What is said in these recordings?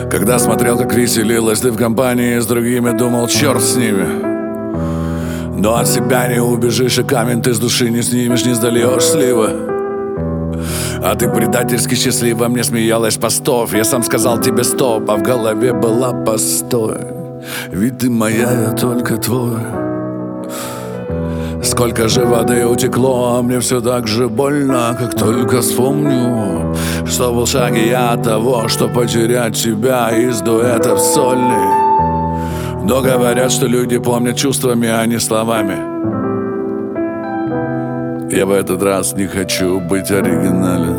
Когда смотрел, как веселилась ты в компании с другими, думал, черт с ними. Но от себя не убежишь, и камень ты с души не снимешь, не сдольешь сливы. А ты предательски счастлива, мне смеялась постов. Я сам сказал тебе стоп, а в голове была постой. Ведь ты моя, я только твой. Сколько же воды утекло, а мне все так же больно, как только вспомню, что был в шаге я от того, что потерять тебя из дуэтов сольных. Но говорят, что люди помнят чувствами, а не словами. Я в этот раз не хочу быть оригинален.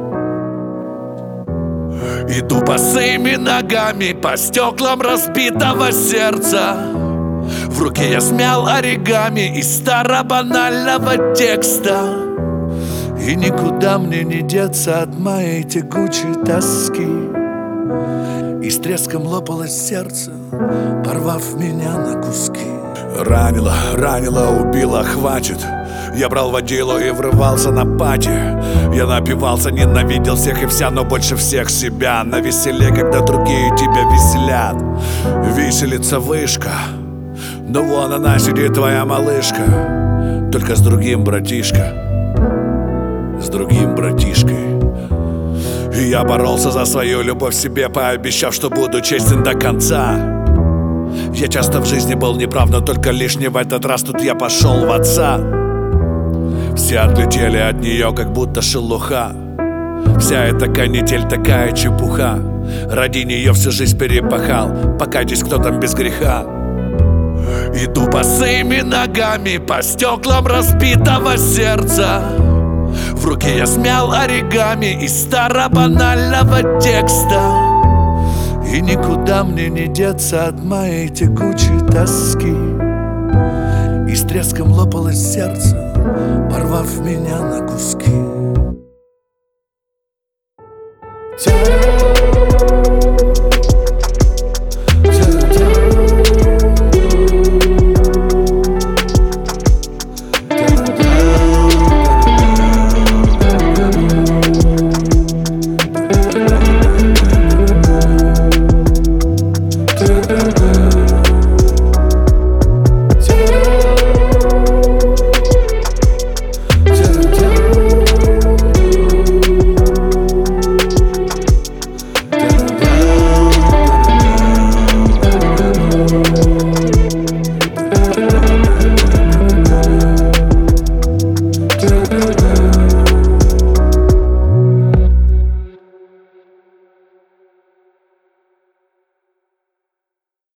Иду босыми ногами по стеклам разбитого сердца. В руке я смял оригами из старобанального текста. И никуда мне не деться от моей тягучей тоски. И с треском лопалось сердце, порвав меня на куски. Ранило, ранило, убило, хватит. Я брал водилу и врывался на пати. Я напивался, ненавидел всех и вся, но больше всех себя. На веселе, когда другие тебя веселят. Виселица вышка, но вон она сидит, твоя малышка. Только с другим, братишка. С другим братишкой. И я боролся за свою любовь себе, пообещав, что буду честен до конца. Я часто в жизни был неправ, но только лишь не в этот раз. Тут я пошел в отца. Все отлетели от нее, как будто шелуха. Вся эта канитель, такая чепуха. Ради нее всю жизнь перепахал. Покайтесь, кто там без греха. Иду босыми ногами по стеклам разбитого сердца. В руке я смял оригами из старобанального текста. И никуда мне не деться от моей тягучей тоски. И с треском лопалось сердце, порвав меня на куски.